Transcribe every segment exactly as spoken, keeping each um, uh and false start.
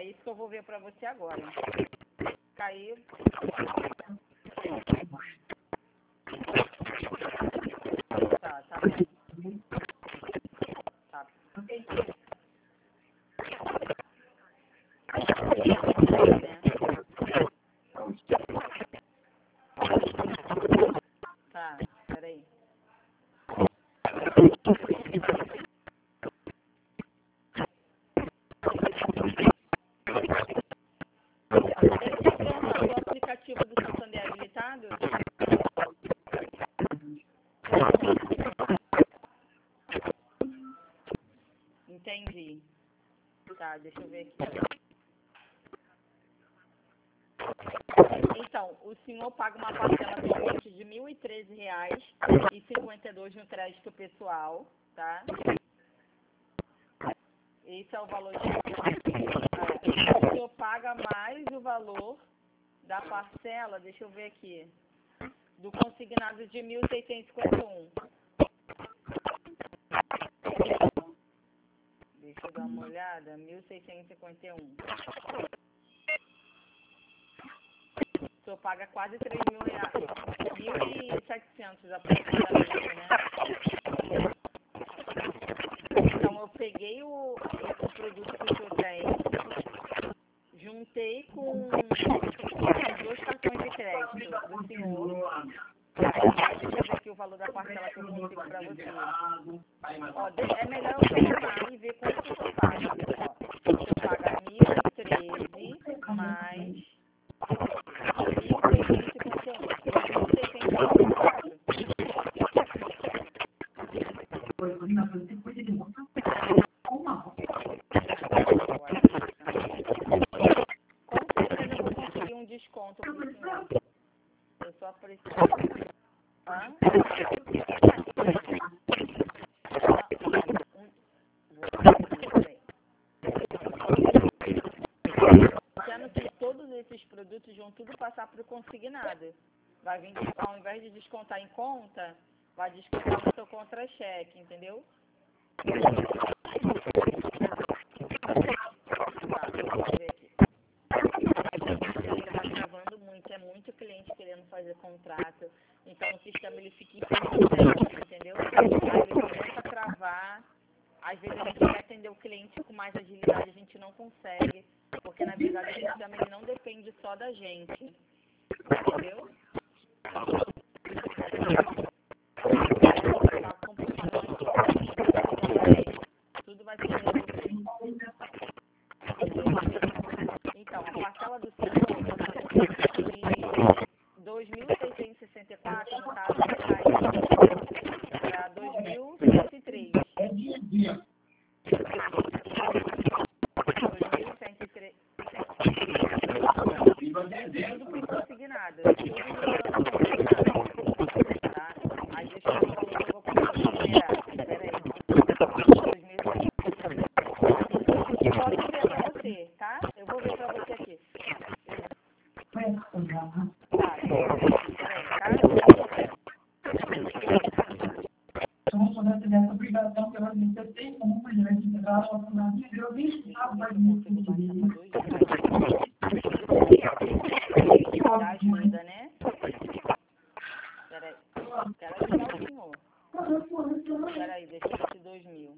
É isso que eu vou ver pra você agora. Caiu. Tá, tá bom. Tá. Tá, peraí. O aplicativo do Santander é habilitado? Entendi. Tá, deixa eu ver aqui. Então, o senhor paga uma parcela atualmente de mil e treze reais e cinquenta e dois no crédito pessoal, tá? Esse é o valor de... É, o senhor paga mais o valor da parcela, deixa eu ver aqui, do consignado de mil seiscentos e cinquenta e um. Deixa eu dar uma olhada, mil seiscentos e cinquenta e um. O senhor paga quase três mil reais, mil e setecentos aproximadamente, né? Então, eu peguei o, o produto que o senhor tem, juntei com os dois cartões de crédito do senhor. Deixa eu ver aqui o valor da parcela que eu consigo para você. Ó, é melhor eu somar e ver quanto que o senhor paga. Ó, o senhor paga mil e treze mais mil seiscentos e cinquenta e um. mil seiscentos e cinquenta e quatro. Com certeza eu vou conseguir um desconto pro senhor. Eu só preciso. Hã? Sendo que todos esses produtos vão tudo passar para o consignado. Vai vir, ao invés de descontar em conta, vai descontar no seu contra-cheque, entendeu? Tá, deixa eu ver aqui. Ele tá travando muito, é muito cliente querendo fazer contrato, então o sistema ele fica impermanente, entendeu? Aí ele começa a travar, às vezes a gente quer atender o cliente com mais agilidade, a gente não consegue, porque na verdade o sistema ele não depende só da gente, entendeu? Tudo vai ser resolvido. Então, a parcela do senhor de dois mil seiscentos e sessenta e quatro, no caso, vai cair para dois mil cento e três. dois mil cento e três. Tudo por consignado. Tudo consignado. Tá? Aí deixa eu ver o valor que eu vou conseguir liberar. Peraí. Pode ver pra você, tá? Eu vou ver pra você aqui. Tá, dessa obrigação pela gente tem como uma gerente integral autonomia de ouvir a da ajuda, né? Peraí. Quero ajudar o senhor. Peraí, deixa eu ver esse dois mil.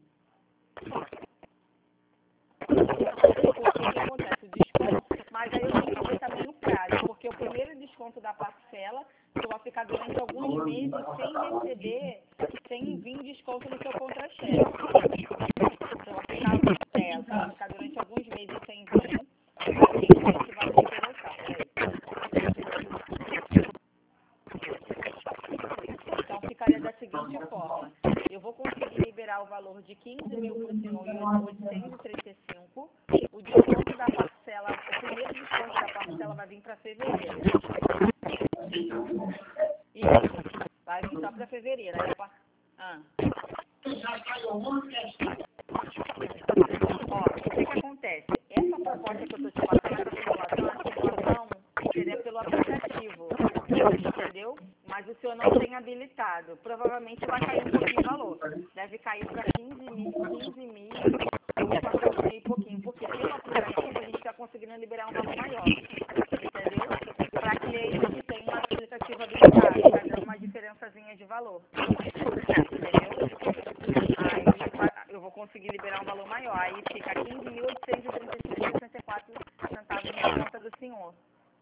O que acontece? O desconto, mas aí eu tenho que ver também o prazo, porque o primeiro desconto da parcela, você vai ficar durante alguns meses sem receber, sem vir desconto no seu contra-cheque. Você vai ficar, é, você vai ficar durante alguns meses sem vir, aí a gente vai te colocar. Então ficaria da seguinte forma. Eu vou conseguir liberar o valor de quinze mil para o senhor e oitocentos e trinta e cinco. O desconto da parcela, o primeiro desconto da parcela vai vir para fevereiro. Isso, vai vir só para fevereiro. Aí, ah. Ó, o que que acontece? Essa proposta que eu estou te passando, essa simulação, a simulação seria pelo aplicativo, entendeu? Mas o senhor não tem habilitado. Provavelmente vai cair um pouquinho o valor. Deve cair para quinze mil, quinze mil, ou quatorze mil e pouquinho. Porque pelo aplicativo a gente está conseguir liberar um valor maior. Aí fica quinze mil oitocentos e trinta e cinco reais e sessenta e quatro centavos na conta do senhor.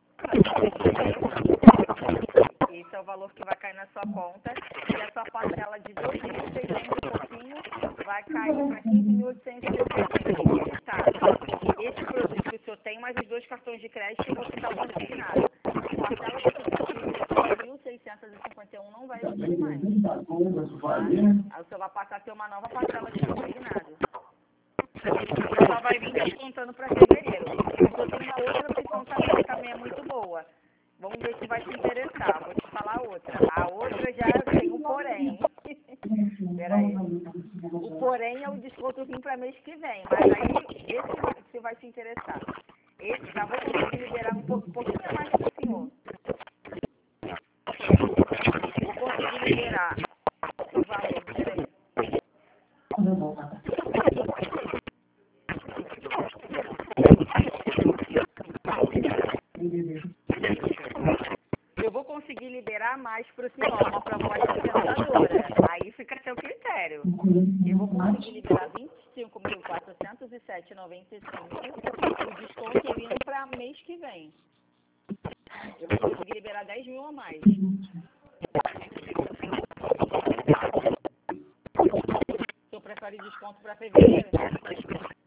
Esse é o valor que vai cair na sua conta. E a sua parcela de dois mil e seiscentos e pouquinho vai cair para quinze mil oitocentos e trinta e cinco. Tá. Esse produto que o senhor tem, mais os dois cartões de crédito e você está consignado. A parcela que o senhor mil seiscentos e cinquenta e um não vai existir mais. Tá? Aí o senhor vai passar a ter uma nova parcela de consignado. E só vai vir descontando para fevereiro. O senhor tem uma outra opção também, que também é muito boa. Vamos ver se vai te interessar. Vou te falar outra. A outra já tem um porém. Peraí. O porém é o descontozinho para mês que vem. Mas aí, esse vai, se vai te interessar. Esse já vou conseguir liberar um, pouco, um pouquinho a mais para o senhor. Vou conseguir liberar o valor. Peraí. Eu vou conseguir liberar mais para o senhor, uma proposta tentadora. Aí fica a seu critério. Eu vou conseguir liberar vinte e cinco mil quatrocentos e sete reais e noventa e cinco centavos. O desconto vindo para mês que vem. Eu vou conseguir liberar dez mil a mais. O senhor prefere desconto para fevereiro?